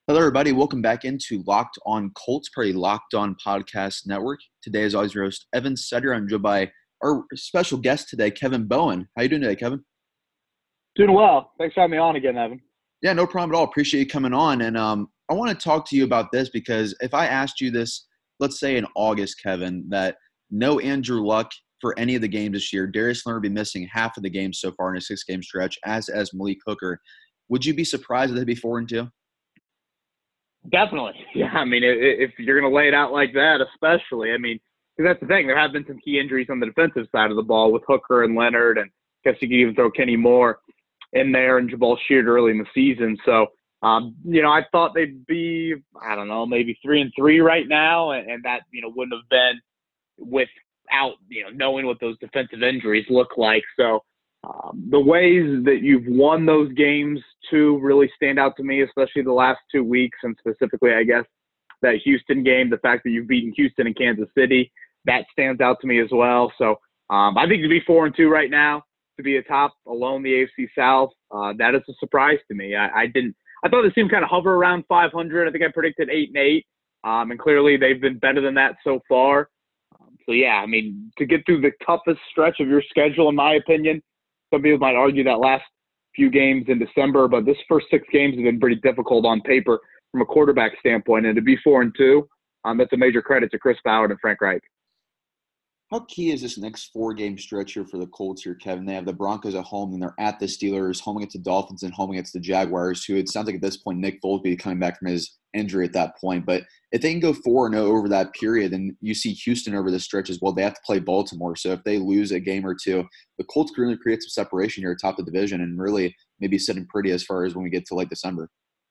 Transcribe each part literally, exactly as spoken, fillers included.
Hello, everybody. Welcome back into Locked On Colts, per a Locked On Podcast Network. Today, as always, your host, Evan Sutter. I'm joined by our special guest today, Kevin Bowen. How you doing today, Kevin? Doing well. Thanks for having me on again, Evan. Yeah, no problem at all. Appreciate you coming on. And um, I want to talk to you about this because if I asked you this, let's say in August, Kevin, that no Andrew Luck for any of the games this year, Darius Leonard would be missing half of the games so far in a six-game stretch, as as Malik Hooker. Would you be surprised that they'd be four and two? Definitely. Yeah, I mean, if you're going to lay it out like that, especially, I mean, because that's the thing. There have been some key injuries on the defensive side of the ball with Hooker and Leonard, and I guess you could even throw Kenny Moore in there and Jabal Sheard early in the season. So, um, you know, I thought they'd be, I don't know, maybe three and three right now, and, and that, you know, wouldn't have been without, you know, knowing what those defensive injuries look like. So, Um, the ways that you've won those games too really stand out to me, especially the last two weeks, and specifically, I guess, that Houston game, the fact that you've beaten Houston and Kansas City, that stands out to me as well. So um, I think to be four and two right now, to be atop alone the A F C South, uh, that is a surprise to me. I, I didn't. I thought the team kind of hover around five hundred. I think I predicted eight and eight, um, and clearly they've been better than that so far. Um, so yeah, I mean, to get through the toughest stretch of your schedule, in my opinion. Some people might argue that last few games in December, but this first six games have been pretty difficult on paper from a quarterback standpoint. And to be four and two, um, that's a major credit to Chris Ballard and Frank Reich. How key is this next four-game stretch here for the Colts here, Kevin? They have the Broncos at home, and they're at the Steelers, home against the Dolphins, and home against the Jaguars, who it sounds like at this point Nick Foles will be coming back from his injury at that point. But if they can go four and oh over that period, and you see Houston over this stretch as well, they have to play Baltimore. So if they lose a game or two, the Colts can really create some separation here atop the division and really maybe sitting pretty as far as when we get to late December.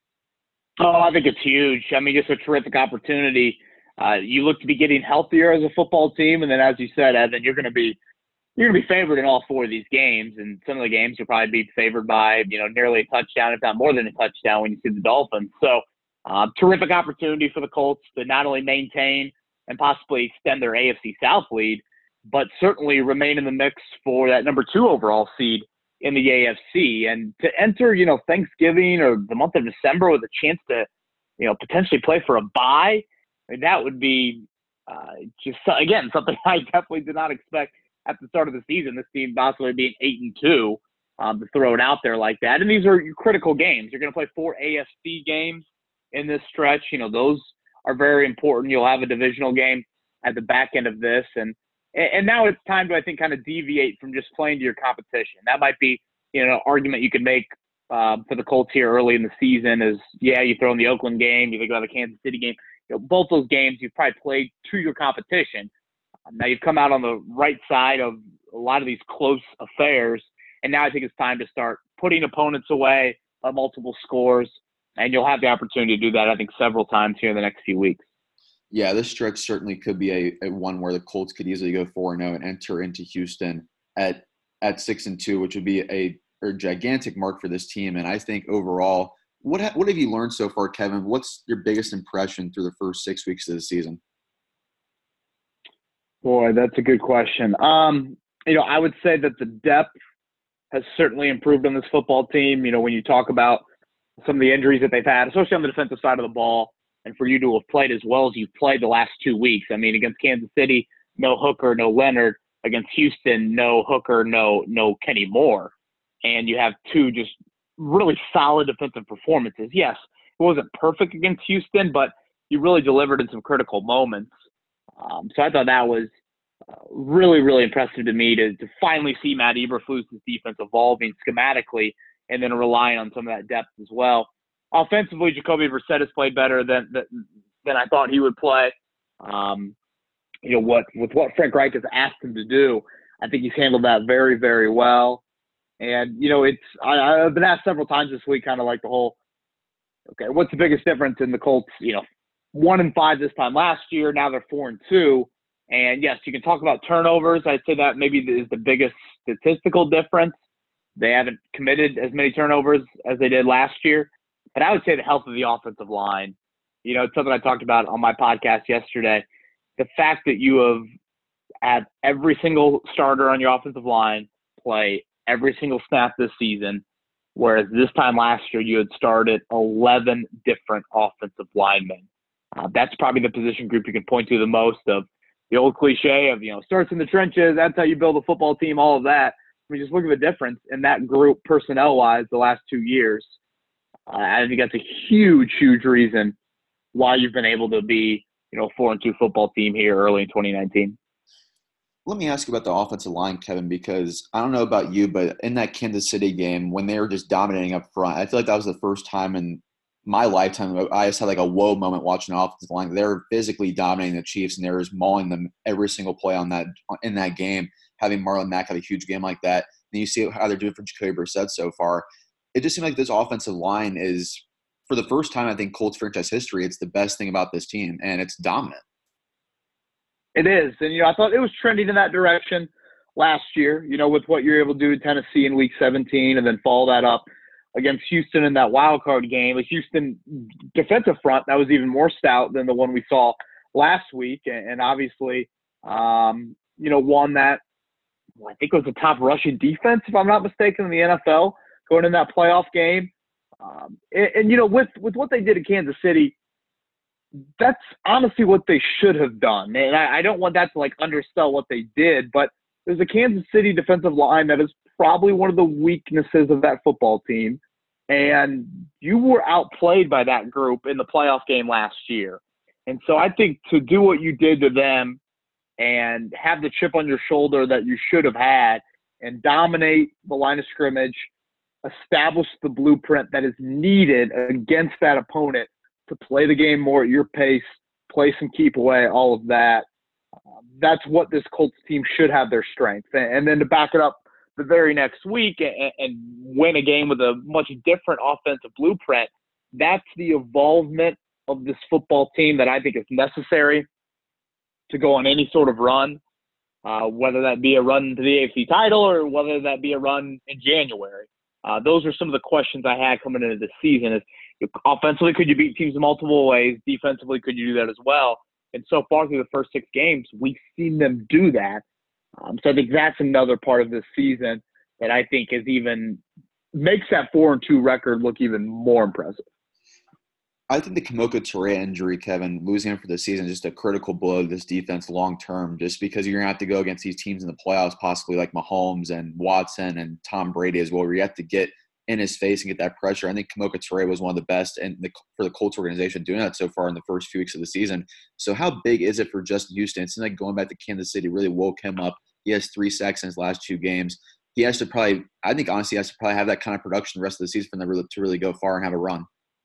Oh, I think it's huge. I mean, just a terrific opportunity. Uh, you look to be getting healthier as a football team, and then as you said, Evan, you're going to be you're going to be favored in all four of these games, and some of the games you'll probably be favored by, you know, nearly a touchdown, if not more than a touchdown, when you see the Dolphins. So, uh, terrific opportunity for the Colts to not only maintain and possibly extend their A F C South lead, but certainly remain in the mix for that number two overall seed in the A F C, and to enter, you know, Thanksgiving or the month of December with a chance to, you know, potentially play for a bye. I mean, that would be uh, just, again, something I definitely did not expect at the start of the season, this team possibly being eight and two, um, to throw it out there like that. And these are critical games. You're going to play four A F C games in this stretch. You know, those are very important. You'll have a divisional game at the back end of this. And and now it's time to, I think, kind of deviate from just playing to your competition. That might be, you know, an argument you could make uh, for the Colts here early in the season is, yeah, you throw in the Oakland game, you think about the Kansas City game. You know, both those games you've probably played to your competition. Um, now you've come out on the right side of a lot of these close affairs, and now I think it's time to start putting opponents away by multiple scores, and you'll have the opportunity to do that, I think, several times here in the next few weeks. Yeah, this stretch certainly could be a, a one where the Colts could easily go four and oh and enter into Houston at at six and two, which would be a, a gigantic mark for this team. And I think overall, what ha- what have you learned so far, Kevin? What's your biggest impression through the first six weeks of the season? Boy, that's a good question. Um, you know, I would say that the depth has certainly improved on this football team. You know, when you talk about some of the injuries that they've had, especially on the defensive side of the ball, and for you to have played as well as you've played the last two weeks. I mean, against Kansas City, no Hooker, no Leonard. Against Houston, no Hooker, no no Kenny Moore. And you have two just really solid defensive performances. Yes, it wasn't perfect against Houston, but you really delivered in some critical moments. Um, so I thought that was uh, really, really impressive to me to, to finally see Matt Eberflus's defense evolving schematically and then relying on some of that depth as well. Offensively, Jacoby Brissett has played better than than, than I thought he would play. Um, you know, what with what Frank Reich has asked him to do, I think he's handled that very, very well. And, you know, it's I, I've been asked several times this week, kind of like the whole, okay, what's the biggest difference in the Colts, you know, one and five this time last year, now they're four and two. And, yes, you can talk about turnovers. I'd say that maybe is the biggest statistical difference. They haven't committed as many turnovers as they did last year. But I would say the health of the offensive line. You know, it's something I talked about on my podcast yesterday. The fact that you have had every single starter on your offensive line play every single snap this season, whereas this time last year you had started eleven different offensive linemen. Uh, that's probably the position group you can point to the most of the old cliche of, you know, starts in the trenches, that's how you build a football team, all of that. I mean, just look at the difference in that group personnel-wise the last two years. Uh, I think that's a huge, huge reason why you've been able to be, you know, four and two football team here early in twenty nineteen. Let me ask you about the offensive line, Kevin, because I don't know about you, but in that Kansas City game, when they were just dominating up front, I feel like that was the first time in my lifetime I just had like a whoa moment watching the offensive line. They were physically dominating the Chiefs, and they were just mauling them every single play on that in that game. Having Marlon Mack have a huge game like that, and you see how they're doing for Jacoby Brissett so far. It just seemed like this offensive line is, for the first time I think Colts franchise history, it's the best thing about this team, and it's dominant. It is. And, you know, I thought it was trending in that direction last year, you know, with what you're able to do in Tennessee in week seventeen and then follow that up against Houston in that wild card game. A Houston defensive front that was even more stout than the one we saw last week. And obviously, um, you know, one that well, I think it was the top rushing defense, if I'm not mistaken, in the N F L going in that playoff game. Um, and, and, you know, with, with what they did in Kansas City, that's honestly what they should have done. And I, I don't want that to like undersell what they did, but there's a Kansas City defensive line that is probably one of the weaknesses of that football team. And you were outplayed by that group in the playoff game last year. And so I think to do what you did to them and have the chip on your shoulder that you should have had and dominate the line of scrimmage, establish the blueprint that is needed against that opponent to play the game more at your pace, play some keep away, all of that. Um, that's what this Colts team should have their strength. And, and then to back it up the very next week and, and win a game with a much different offensive blueprint, that's the evolvement of this football team that I think is necessary to go on any sort of run, uh, whether that be a run to the A F C title or whether that be a run in January. Uh, those are some of the questions I had coming into this season. Is offensively, could you beat teams in multiple ways? Defensively, could you do that as well? And so far through the first six games, we've seen them do that. Um, so I think that's another part of this season that I think is even makes that four and two record look even more impressive. I think the Kemoko Turay injury, Kevin, losing him for the season is just a critical blow to this defense long term, just because you're going to have to go against these teams in the playoffs, possibly like Mahomes and Watson and Tom Brady as well, where you have to get in his face and get that pressure. I think Kemoko Turay was one of the best and the, for the Colts organization doing that so far in the first few weeks of the season. So how big is it for Justin Houston? It seems like going back to Kansas City really woke him up. He has three sacks in his last two games. He has to probably – I think honestly he has to probably have that kind of production the rest of the season for them to really go far and have a run.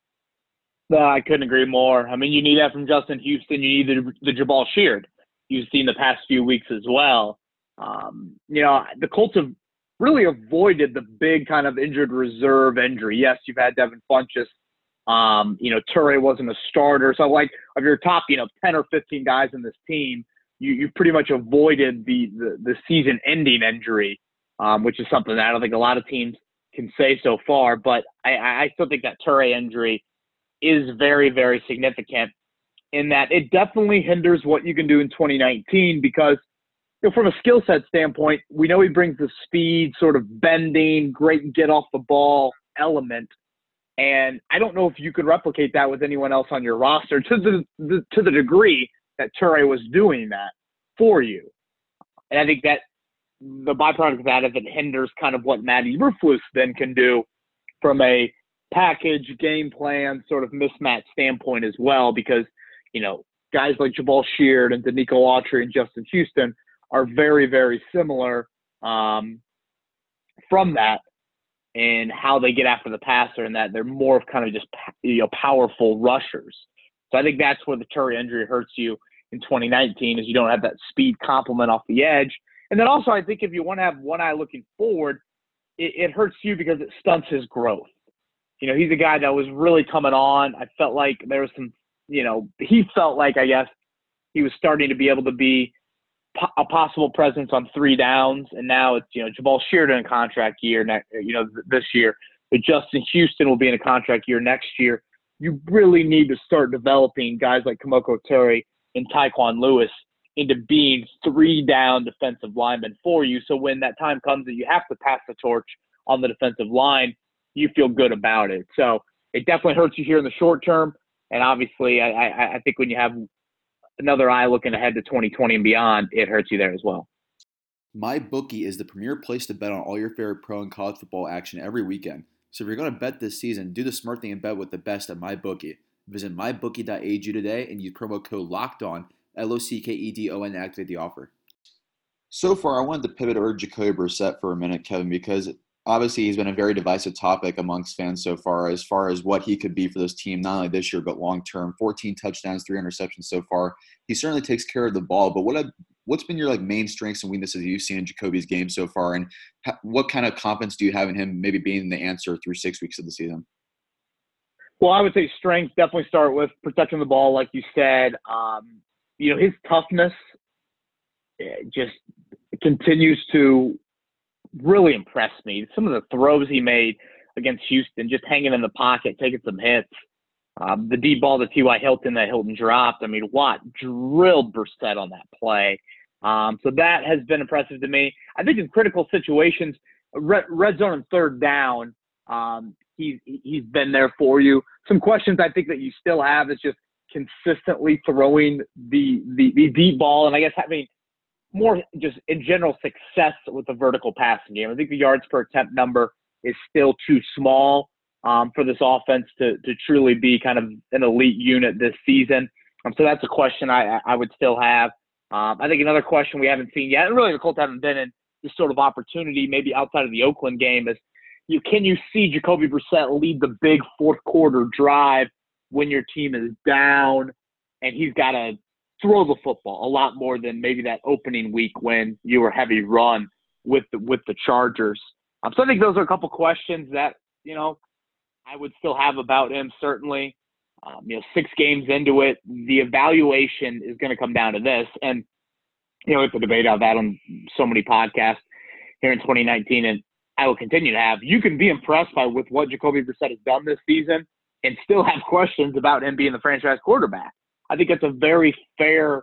No, I couldn't agree more. I mean, you need that from Justin Houston. You need the, the Jabal Sheard you've seen the past few weeks as well. Um, you know, the Colts have really avoided the big kind of injured reserve injury. Yes, you've had Devin Funchess. Um, you know, Turay wasn't a starter. So, like, of your top, you know, ten or fifteen guys in this team, you you pretty much avoided the, the, the season-ending injury, um, which is something that I don't think a lot of teams can say so far. But I, I still think that Turay injury is very, very significant in that it definitely hinders what you can do in twenty nineteen because, you know, from a skill set standpoint, we know he brings the speed, sort of bending, great get off the ball element. And I don't know if you could replicate that with anyone else on your roster to the, the to the degree that Turay was doing that for you. And I think that the byproduct of that is it hinders kind of what Matt Eberflus then can do from a package, game plan, sort of mismatch standpoint as well, because, you know, guys like Jabal Sheard and Danico Autry and Justin Houston are very, very similar um, from that in how they get after the passer and that they're more of kind of just, you know, powerful rushers. So I think that's where the Turay injury hurts you in twenty nineteen is you don't have that speed complement off the edge. And then also I think if you want to have one eye looking forward, it, it hurts you because it stunts his growth. You know, he's a guy that was really coming on. I felt like there was some, you know, he felt like, I guess, he was starting to be able to be po- a possible presence on three downs. And now it's, you know, Jabal Sheard in a contract year, next, you know, th- this year. But Justin Houston will be in a contract year next year. You really need to start developing guys like Kemoko Turay and Tyquan Lewis into being three-down defensive linemen for you. So when that time comes that you have to pass the torch on the defensive line, you feel good about it. So it definitely hurts you here in the short term. And obviously, I, I, I think when you have another eye looking ahead to twenty twenty and beyond, it hurts you there as well. MyBookie is the premier place to bet on all your favorite pro and college football action every weekend. So if you're going to bet this season, do the smart thing and bet with the best at MyBookie. Visit my bookie dot a g today and use promo code LOCKEDON, L O C K E D O N, to activate the offer. So far, I wanted to pivot over to Jacoby Brissett for a minute, Kevin, because obviously he's been a very divisive topic amongst fans so far as far as what he could be for this team, not only this year but long-term. fourteen touchdowns, three interceptions so far. He certainly takes care of the ball, but what have, what's been your like main strengths and weaknesses you've seen in Jacoby's game so far, and ha- what kind of confidence do you have in him maybe being the answer through six weeks of the season? Well, I would say strength, definitely start with protecting the ball, like you said. Um, you know, his toughness just continues to really impress me. Some of the throws he made against Houston, just hanging in the pocket, taking some hits. Um, the deep ball to T Y. Hilton that Hilton dropped. I mean, Watt drilled Brissett on that play. Um, so that has been impressive to me. I think in critical situations, red, red zone and third down, um, he's he's been there for you. Some questions I think that you still have is just consistently throwing the the, the deep ball, and I guess having more just in general success with the vertical passing game. I think the yards per attempt number is still too small um, for this offense to to truly be kind of an elite unit this season. Um, so that's a question I I would still have. Um, I think another question we haven't seen yet, and really the Colts haven't been in this sort of opportunity, maybe outside of the Oakland game, is you can you see Jacoby Brissett lead the big fourth quarter drive when your team is down and he's got to throw the football a lot more than maybe that opening week when you were heavy run with the, with the Chargers. Um, so I think those are a couple questions that, you know, I would still have about him, certainly. Um, you know, six games into it, the evaluation is going to come down to this. And, you know, it's a debate I've had on so many podcasts here in twenty nineteen, and I will continue to have. You can be impressed by with what Jacoby Brissett has done this season and still have questions about him being the franchise quarterback. I think it's a very fair,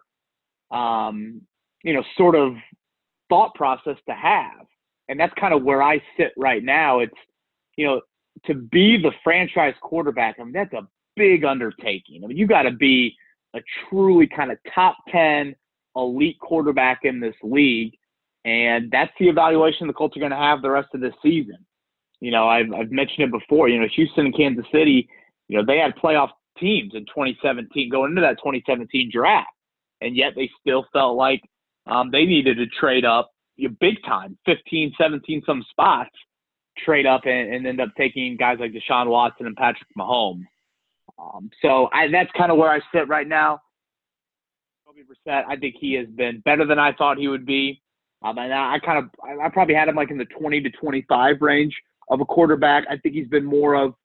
um, you know, sort of thought process to have. And that's kind of where I sit right now. It's, you know, to be the franchise quarterback, I mean, that's a big undertaking. I mean, you got to be a truly kind of top ten elite quarterback in this league. And that's the evaluation the Colts are going to have the rest of this season. You know, I've, I've mentioned it before, you know, Houston and Kansas City, you know, they had playoff teams in twenty seventeen going into that twenty seventeen draft. And yet they still felt like um, they needed to trade up you know, big time, fifteen, seventeen, some spots, trade up and, and end up taking guys like Deshaun Watson and Patrick Mahomes. Um, so I, that's kind of where I sit right now. Jacoby Brissett, I think he has been better than I thought he would be. Um, and I, I kind of, I, I probably had him like in the twenty to twenty-five range of a quarterback. I think he's been more of,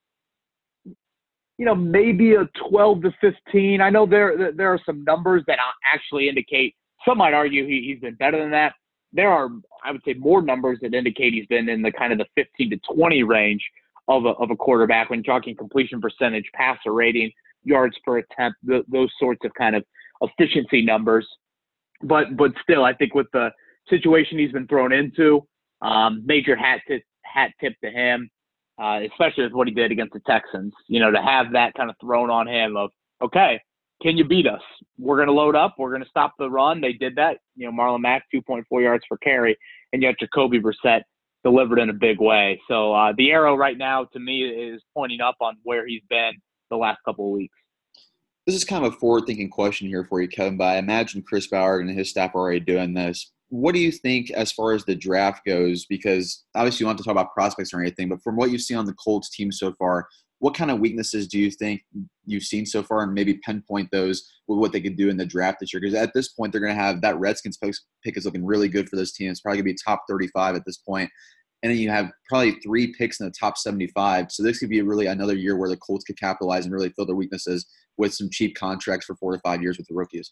you know, maybe a twelve to fifteen. I know there there are some numbers that actually indicate, some might argue he, he's been better than that. There are, I would say, more numbers that indicate he's been in the kind of the fifteen to twenty range of a, of a quarterback when talking completion percentage, passer rating, yards per attempt, th- those sorts of kind of efficiency numbers. But but still, I think with the situation he's been thrown into, um, major hat tip, hat tip to him, uh, especially with what he did against the Texans. You know, to have that kind of thrown on him of, okay, can you beat us? We're going to load up. We're going to stop the run. They did that. You know, Marlon Mack, two point four yards per carry, and yet Jacoby Brissett delivered in a big way. So uh, the arrow right now to me is pointing up on where he's been the last couple of weeks. This is kind of a forward-thinking question here for you, Kevin, but I imagine Chris Ballard and his staff are already doing this. What do you think as far as the draft goes? Because obviously you want to talk about prospects or anything, but from what you've seen on the Colts team so far, what kind of weaknesses do you think you've seen so far, and maybe pinpoint those with what they could do in the draft this year? Because at this point, they're going to have that Redskins pick is looking really good for this team. It's probably going to be top thirty-five at this point. And then you have probably three picks in the top seventy-five. So this could be really another year where the Colts could capitalize and really fill their weaknesses with some cheap contracts for four to five years with the rookies.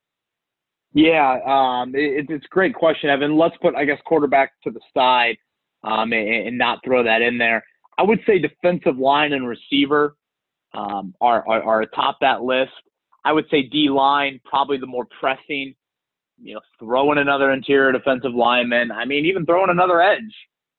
Yeah, um, it, it's a great question, Evan. Let's put, I guess, quarterback to the side um, and, and not throw that in there. I would say defensive line and receiver um, are, are, are atop that list. I would say D-line, probably the more pressing, you know, throwing another interior defensive lineman. I mean, even throwing another edge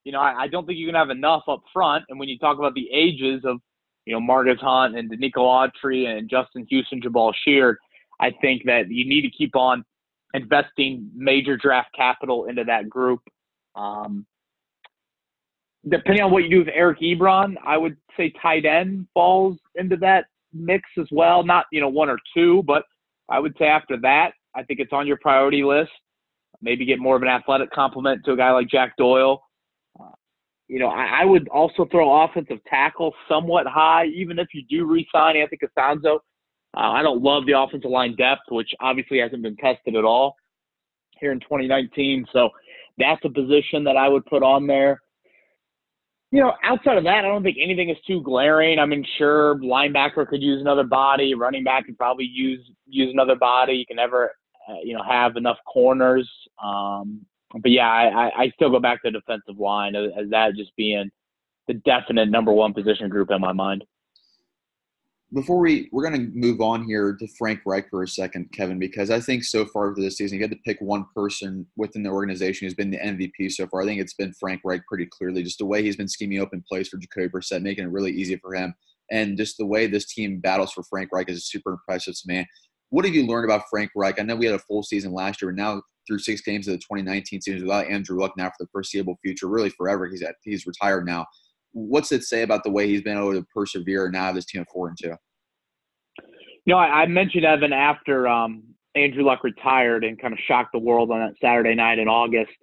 you know, I, I don't think you can have enough up front. And when you talk about the ages of, you know, Marcus Hunt and Nico Autry and Justin Houston, Jabal Sheard, I think that you need to keep on investing major draft capital into that group. Um, depending on what you do with Eric Ebron, I would say tight end falls into that mix as well. Not, you know, one or two, but I would say after that, I think it's on your priority list. Maybe get more of an athletic complement to a guy like Jack Doyle. Uh, you know, I, I would also throw offensive tackle somewhat high, even if you do re-sign Anthony Costanzo. Uh, I don't love the offensive line depth, which obviously hasn't been tested at all here in twenty nineteen. So that's a position that I would put on there. You know, outside of that, I don't think anything is too glaring. I mean, sure, linebacker could use another body. Running back could probably use use another body. You can never, uh, you know, have enough corners. Um, but, yeah, I, I still go back to defensive line as, as that just being the definite number one position group in my mind. Before we – we're going to move on here to Frank Reich for a second, Kevin, because I think so far through this season, you had to pick one person within the organization who's been the M V P so far. I think it's been Frank Reich pretty clearly, just the way he's been scheming open plays for Jacoby Brissett, making it really easy for him. And just the way this team battles for Frank Reich is super impressive to me. What have you learned about Frank Reich? I know we had a full season last year, and now through six games of the twenty nineteen season without Andrew Luck now for the foreseeable future, really forever. He's at, he's retired now. What's it say about the way he's been able to persevere and now have this team at four and two? You know, I, I mentioned Evan after um, Andrew Luck retired and kind of shocked the world on that Saturday night in August.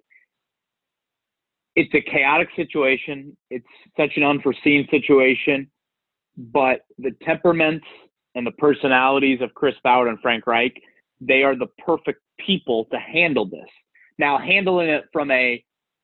It's a chaotic situation. It's such an unforeseen situation, but the temperaments and the personalities of Chris Ballard and Frank Reich, they are the perfect people to handle this. Now, handling it from a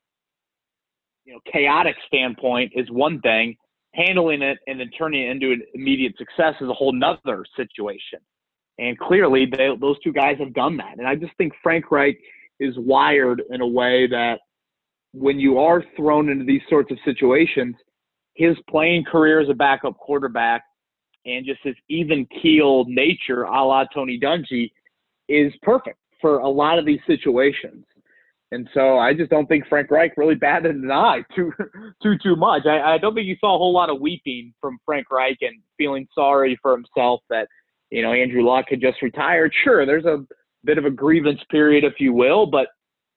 you know chaotic standpoint is one thing. Handling it and then turning it into an immediate success is a whole nother situation. And clearly they, those two guys have done that. And I just think Frank Reich is wired in a way that when you are thrown into these sorts of situations, his playing career as a backup quarterback and just his even-keeled nature, a la Tony Dungy, is perfect for a lot of these situations. And so I just don't think Frank Reich really batted an eye too, too, too much. I, I don't think you saw a whole lot of weeping from Frank Reich and feeling sorry for himself that, you know, Andrew Luck had just retired. Sure, there's a bit of a grievance period, if you will, but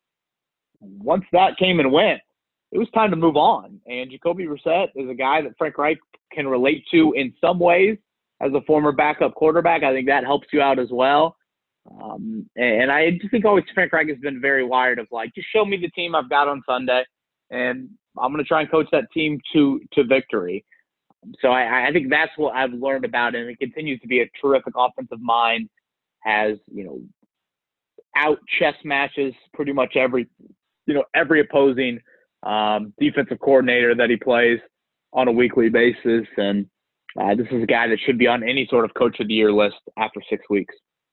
once that came and went, it was time to move on. And Jacoby Brissett is a guy that Frank Reich can relate to in some ways as a former backup quarterback. I think that helps you out as well. Um, and I just think always Frank Reich has been very wired of like, just show me the team I've got on Sunday, and I'm going to try and coach that team to to victory. So I, I think that's what I've learned about him. He continues to be a terrific offensive mind, has, you know, out chess matches pretty much every, you know, every opposing um, defensive coordinator that he plays on a weekly basis. And uh, this is a guy that should be on any sort of coach of the year list after six weeks.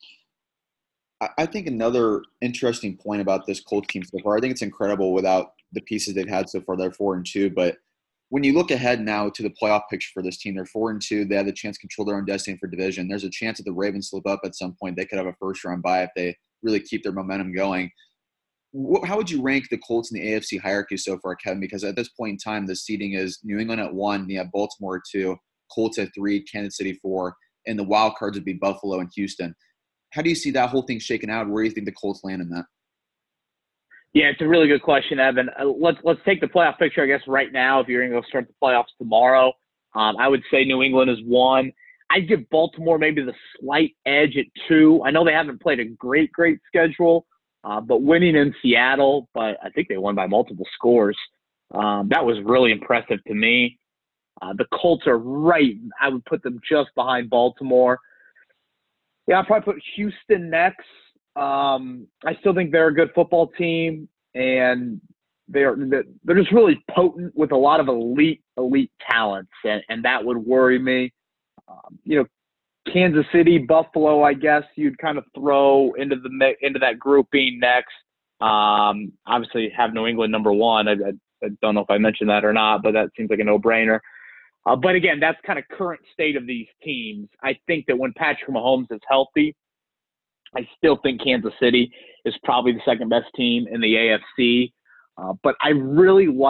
I think another interesting point about this Colts team so far, I think it's incredible without the pieces they've had so far. They're four and two, but when you look ahead now to the playoff picture for this team, they're four and two. They have the chance to control their own destiny for division. There's a chance that the Ravens slip up at some point. They could have a first round bye if they really keep their momentum going. How would you rank the Colts in the A F C hierarchy so far, Kevin? Because at this point in time, the seeding is New England at one, you have Baltimore at two, Colts at three, Kansas City four, and the wild cards would be Buffalo and Houston. How do you see that whole thing shaken out? Where do you think the Colts land in that? Yeah, it's a really good question, Evan. Uh, let's let's take the playoff picture, I guess, right now. If you're going to go start the playoffs tomorrow, um, I would say New England is one. I'd give Baltimore maybe the slight edge at two. I know they haven't played a great, great schedule, uh, but winning in Seattle, but I think they won by multiple scores. Um, that was really impressive to me. Uh, the Colts are right. I would put them just behind Baltimore. Yeah, I'll probably put Houston next. Um, I still think they're a good football team, and they're they're just really potent with a lot of elite elite talents, and, and that would worry me. Um, you know, Kansas City, Buffalo, I guess you'd kind of throw into the into that grouping next. Um, obviously, have New England number one. I, I, I don't know if I mentioned that or not, but that seems like a no-brainer. Uh, but again, that's kind of current state of these teams. I think that when Patrick Mahomes is healthy, I still think Kansas City is probably the second best team in the A F C. Uh, but I really like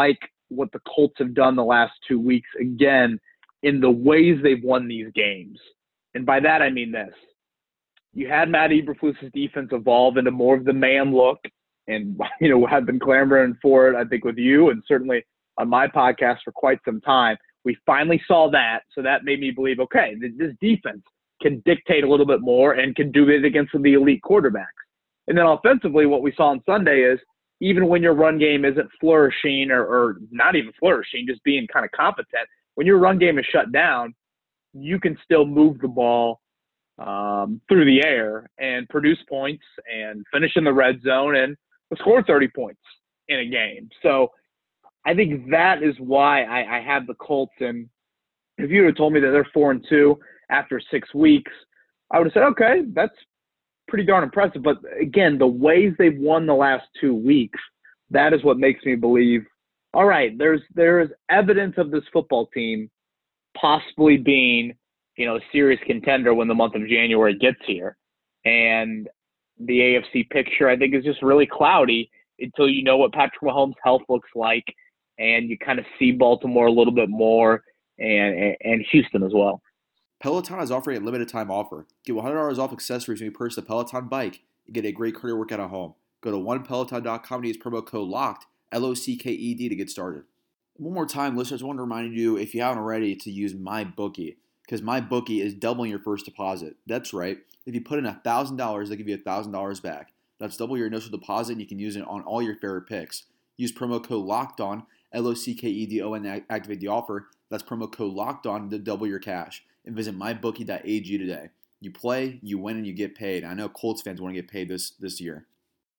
what the Colts have done the last two weeks, again, in the ways they've won these games. And by that, I mean this. You had Matt Eberflus's defense evolve into more of the man look, and, you know, I've been clamoring for it, I think, with you and certainly on my podcast for quite some time. We finally saw that, so that made me believe, okay, this defense can dictate a little bit more and can do it against the elite quarterbacks. And then offensively, what we saw on Sunday is even when your run game isn't flourishing or, or not even flourishing, just being kind of competent, when your run game is shut down, you can still move the ball um, through the air and produce points and finish in the red zone and score thirty points in a game. So I think that is why I, I have the Colts. And if you had told me that they're four and two after six weeks, I would have said, okay, that's pretty darn impressive. But again, the ways they've won the last two weeks, that is what makes me believe, all right, there's there's evidence of this football team possibly being, you know, a serious contender when the month of January gets here. And the A F C picture, I think, is just really cloudy until you know what Patrick Mahomes' health looks like, and you kind of see Baltimore a little bit more, and and Houston as well. Peloton is offering a limited time offer. Get one hundred dollars off accessories when you purchase a Peloton bike and get a great cardio workout at home. Go to one peloton dot com and use promo code LOCKED, L O C K E D, to get started. One more time, listeners, I want to remind you, if you haven't already, to use MyBookie, because MyBookie is doubling your first deposit. That's right. If you put in one thousand dollars, they give you one thousand dollars back. That's double your initial deposit, and you can use it on all your favorite picks. Use promo code LOCKEDON, L O C K E D O N, to activate the offer. That's promo code LOCKEDON to double your cash. And visit my bookie dot a g today. You play, you win, and you get paid. I know Colts fans want to get paid this this year.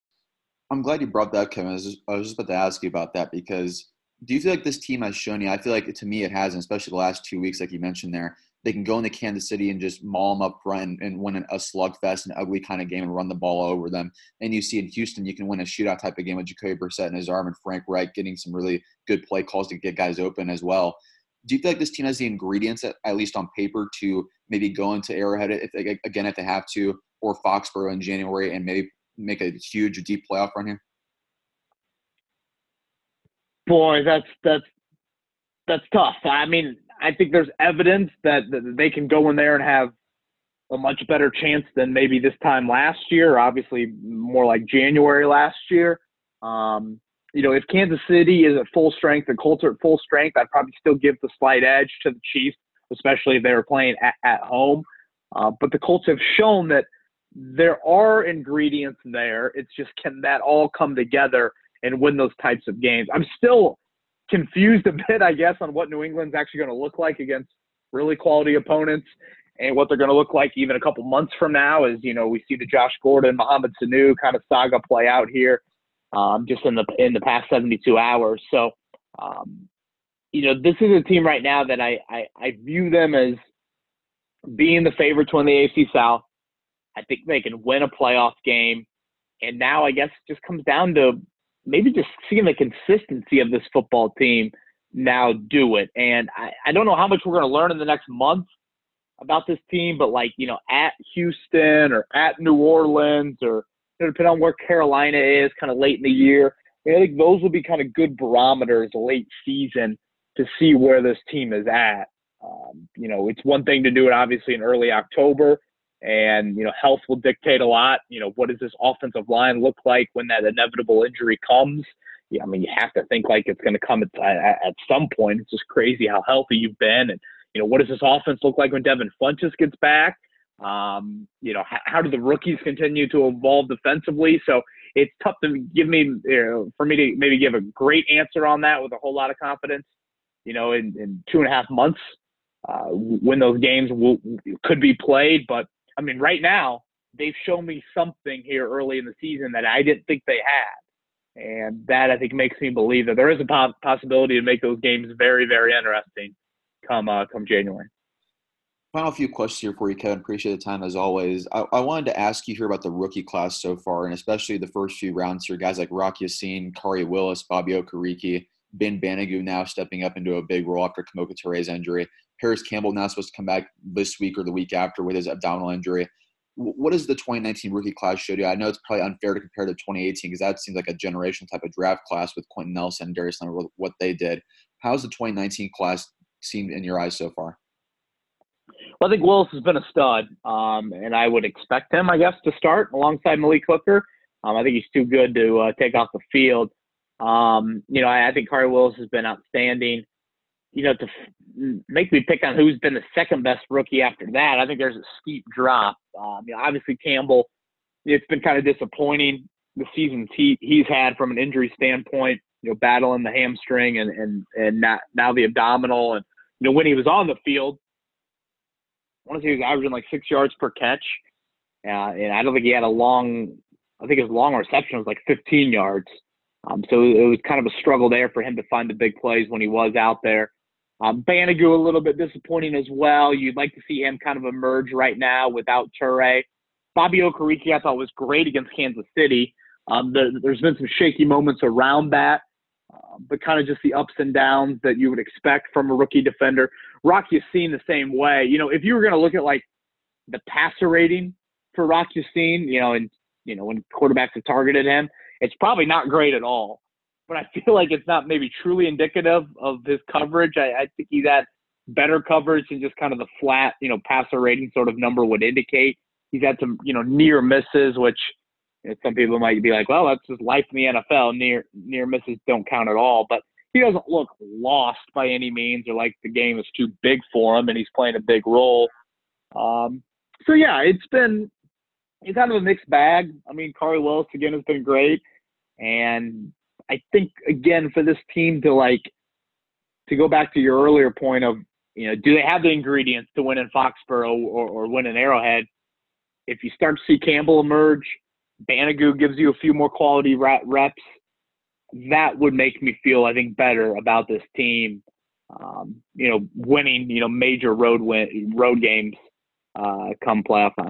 I'm glad you brought that up, Kevin. I was, just, I was just about to ask you about that, because do you feel like this team has shown you? I feel like, to me, it hasn't, especially the last two weeks, like you mentioned there. They can go into Kansas City and just maul them up front and, and win a slugfest, an ugly kind of game, and run the ball over them. And you see in Houston, you can win a shootout type of game with Jacoby Brissett and his arm, and Frank Reich getting some really good play calls to get guys open as well. Do you feel like this team has the ingredients, at, at least on paper, to maybe go into Arrowhead, if they, again, if they have to, or Foxborough in January, and maybe make a huge, deep playoff run here? Boy, that's that's that's tough. I mean, I think there's evidence that, that they can go in there and have a much better chance than maybe this time last year, obviously more like January last year. Um, you know, if Kansas City is at full strength and Colts are at full strength, I'd probably still give the slight edge to the Chiefs, especially if they were playing at, at home. Uh, but the Colts have shown that there are ingredients there. It's just, can that all come together and win those types of games? I'm still confused a bit, I guess, on what New England's actually going to look like against really quality opponents, and what they're going to look like even a couple months from now, as, you know, we see the Josh Gordon, Mohamed Sanu kind of saga play out here um, just in the in the past seventy-two hours. So, um, you know, this is a team right now that I, I, I view them as being the favorite to win the A F C South. I think they can win a playoff game. And now I guess it just comes down to maybe just seeing the consistency of this football team now do it. And I, I don't know how much we're going to learn in the next month about this team, but, like, you know, at Houston or at New Orleans, or, you know, depending on where Carolina is kind of late in the year, I think those will be kind of good barometers late season to see where this team is at. Um, you know, it's one thing to do it obviously in early October, and, you know, health will dictate a lot. You know, what does this offensive line look like when that inevitable injury comes? Yeah, I mean, you have to think like it's going to come at, at, at some point. It's just crazy how healthy you've been. And, you know, what does this offense look like when Devin Funchess gets back? Um, you know, how, how do the rookies continue to evolve defensively? So it's tough to give me, you know, for me to maybe give a great answer on that with a whole lot of confidence, you know, in, in two and a half months uh, when those games will, could be played. But, I mean, right now, they've shown me something here early in the season that I didn't think they had. And that, I think, makes me believe that there is a po- possibility to make those games very, very interesting come uh, come January. Final few questions here for you, Kevin. Appreciate the time as always. I, I wanted to ask you here about the rookie class so far, and especially the first few rounds here. Guys like Rock Yassin, Kari Willis, Bobby Okereke, Ben Banogu now stepping up into a big role after Kamoka Ture's injury. Paris Campbell now supposed to come back this week or the week after with his abdominal injury. what does the twenty nineteen rookie class show you? I know it's probably unfair to compare to twenty eighteen because that seems like a generational type of draft class with Quentin Nelson and Darius Leonard, what they did. How's the twenty nineteen class seemed in your eyes so far? Well, I think Willis has been a stud, um, and I would expect him, I guess, to start alongside Malik Hooker. Um, I think he's too good to uh, take off the field. Um, you know, I, I think Khari Willis has been outstanding. You know, to f- make me pick on who's been the second best rookie after that, I think there's a steep drop. Um, you know, obviously Campbell, it's been kind of disappointing the seasons he he's had from an injury standpoint. You know, battling the hamstring and and and not, now the abdominal, and you know when he was on the field, I want to say he was averaging like six yards per catch, uh, and I don't think he had a long. I think his long reception was like fifteen yards. Um, so it was kind of a struggle there for him to find the big plays when he was out there. Um, Banogu, a little bit disappointing as well. You'd like to see him kind of emerge right now without Toure. Bobby Okereke, I thought, was great against Kansas City. Um, the, there's been some shaky moments around that, uh, but kind of just the ups and downs that you would expect from a rookie defender. Rock Ya-Sin the same way. You know, if you were going to look at, like, the passer rating for Rock Ya-Sin, you know, and, you know, when quarterbacks have targeted him, it's probably not great at all. But I feel like it's not maybe truly indicative of his coverage. I, I think he's had better coverage than just kind of the flat, you know, passer rating sort of number would indicate. He's had some, you know, near misses, which you know, some people might be like, well, that's just life in the N F L. Near near misses don't count at all. But he doesn't look lost by any means or like the game is too big for him and he's playing a big role. Um, so, yeah, it's been it's kind of a mixed bag. I mean, Khari Willis, again, has been great. And I think, again, for this team to, like, to go back to your earlier point of, you know, do they have the ingredients to win in Foxborough or, or win in Arrowhead? If you start to see Campbell emerge, Banogu gives you a few more quality reps, that would make me feel, I think, better about this team, um, you know, winning, you know, major road win, road games uh, come playoff time.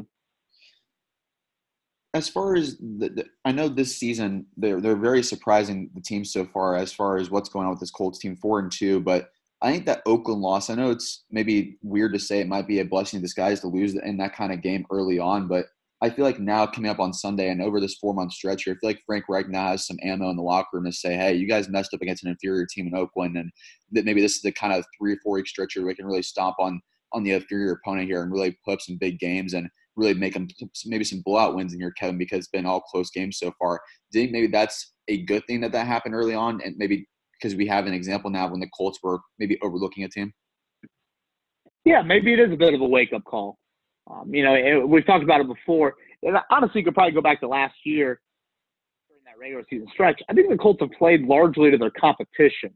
As far as the, the, I know this season they're they're very surprising the team so far as far as what's going on with this Colts team four and two. But I think that Oakland loss, I know it's maybe weird to say, it might be a blessing in disguise to lose in that kind of game early on, but I feel like now coming up on Sunday and over this four month stretch here, I feel like Frank Reich now has some ammo in the locker room to say, hey, you guys messed up against an inferior team in Oakland, and that maybe this is the kind of three or four week stretch where we can really stomp on on the inferior opponent here and really put up some big games and really make them maybe some blowout wins in here, Kevin, because it's been all close games so far. Do you think maybe that's a good thing that that happened early on, and maybe because we have an example now when the Colts were maybe overlooking a team? Yeah, maybe it is a bit of a wake-up call. Um, you know, it, we've talked about it before. And honestly, you could probably go back to last year during that regular season stretch. I think the Colts have played largely to their competition,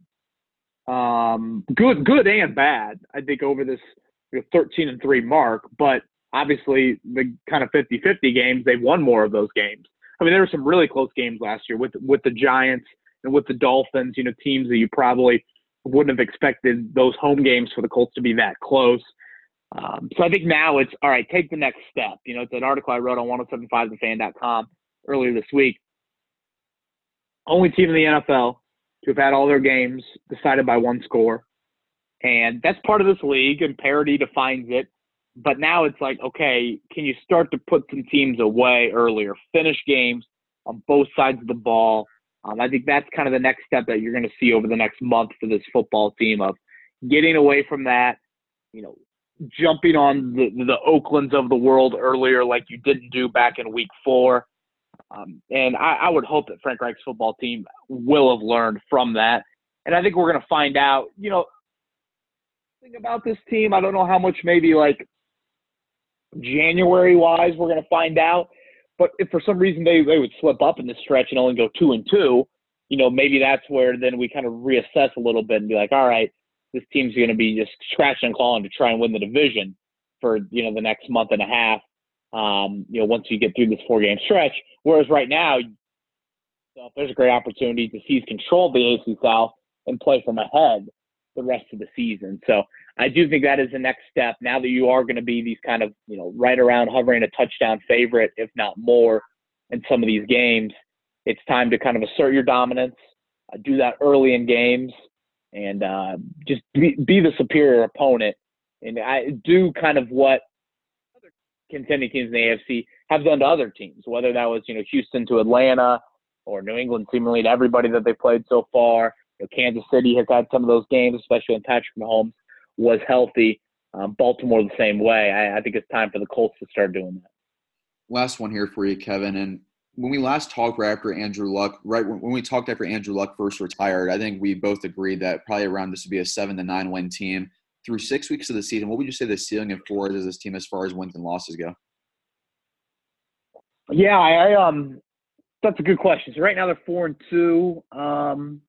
um, good, good and bad. I think over this you know, thirteen and three mark, but obviously the kind of fifty-fifty games, they've won more of those games. I mean, there were some really close games last year with with the Giants and with the Dolphins. You know, teams that you probably wouldn't have expected those home games for the Colts to be that close. Um, so I think now it's, all right, take the next step. You know, it's an article I wrote on ten seventy-five the fan dot com earlier this week. Only team in the N F L to have had all their games decided by one score. And that's part of this league, and parity defines it. But now it's like, okay, can you start to put some teams away earlier, finish games on both sides of the ball? Um, I think that's kind of the next step that you're going to see over the next month for this football team of getting away from that, you know, jumping on the, the Oaklands of the world earlier like you didn't do back in week four. Um, and I, I would hope that Frank Reich's football team will have learned from that. And I think we're going to find out, you know, thing about this team, I don't know how much maybe like January-wise we're going to find out. But if for some reason they, they would slip up in this stretch and only go two and two, you know, maybe that's where then we kind of reassess a little bit and be like, all right, this team's going to be just scratching and clawing to try and win the division for, you know, the next month and a half, um, you know, once you get through this four-game stretch. Whereas right now, so there's a great opportunity to seize control of the A F C South and play from ahead the rest of the season. So I do think that is the next step. Now that you are going to be these kind of, you know, right around hovering a touchdown favorite, if not more, in some of these games, it's time to kind of assert your dominance, uh, do that early in games, and uh, just be, be the superior opponent. And I do kind of what other contending teams in the A F C have done to other teams, whether that was, you know, Houston to Atlanta or New England seemingly to everybody that they played so far. You know, Kansas City has had some of those games, especially when Patrick Mahomes was healthy. Um, Baltimore the same way. I, I think it's time for the Colts to start doing that. Last one here for you, Kevin. And when we last talked right after Andrew Luck, right when we talked after Andrew Luck first retired, I think we both agreed that probably around this would be a seven to nine win team. Through six weeks of the season, what would you say the ceiling of four is this team as far as wins and losses go? Yeah, I, I um, that's a good question. So right now they're four and two. Um,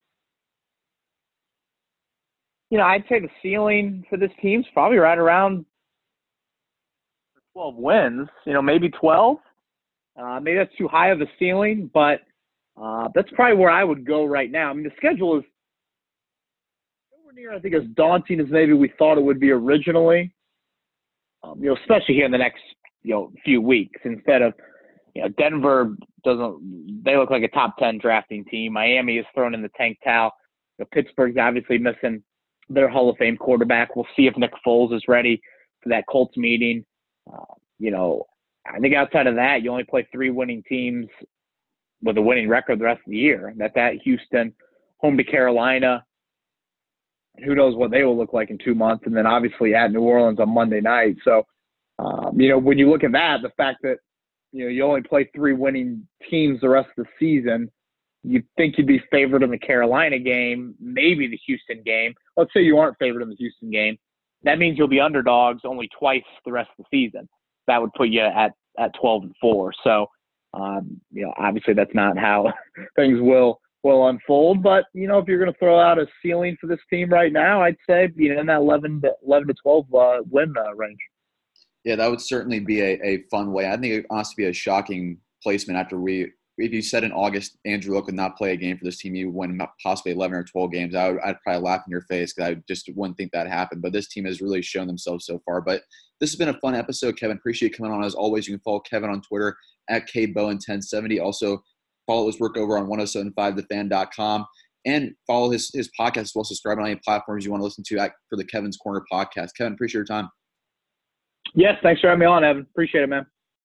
you know, I'd say the ceiling for this team's probably right around twelve wins. You know, maybe twelve. Uh, maybe that's too high of a ceiling, but uh, that's probably where I would go right now. I mean, the schedule is nowhere near, I think, as daunting as maybe we thought it would be originally. Um, you know, especially here in the next, you know, few weeks. Instead of, you know, Denver doesn't, they look like a top ten drafting team. Miami is thrown in the tank towel. You know, Pittsburgh's obviously missing their Hall of Fame quarterback. We'll see if Nick Foles is ready for that Colts meeting. Uh, you know, I think outside of that, you only play three winning teams with a winning record the rest of the year. That's at Houston, home to Carolina. Who knows what they will look like in two months. And then obviously at New Orleans on Monday night. So, um, you know, when you look at that, the fact that, you know, you only play three winning teams the rest of the season, you'd think you'd be favored in the Carolina game, maybe the Houston game. Let's say you aren't favored in the Houston game. That means you'll be underdogs only twice the rest of the season. That would put you at, at twelve and four. So, um, you know, obviously that's not how things will will unfold. But, you know, if you're going to throw out a ceiling for this team right now, I'd say, you know, in that eleven to twelve uh, win uh, range. Yeah, that would certainly be a, a fun way. I think it would honestly be a shocking placement after we – if you said in August Andrew Luck would not play a game for this team, you win possibly eleven or twelve games, I would, I'd probably laugh in your face because I just wouldn't think that happened. But this team has really shown themselves so far. But this has been a fun episode, Kevin. Appreciate you coming on. As always, you can follow Kevin on Twitter at K Bowen ten seventy. Also, follow his work over on ten seventy-five the fan dot com. And follow his, his podcast as well. Subscribe on any platforms you want to listen to at, for the Kevin's Corner podcast. Kevin, appreciate your time. Yes, thanks for having me on, Evan. Appreciate it, man.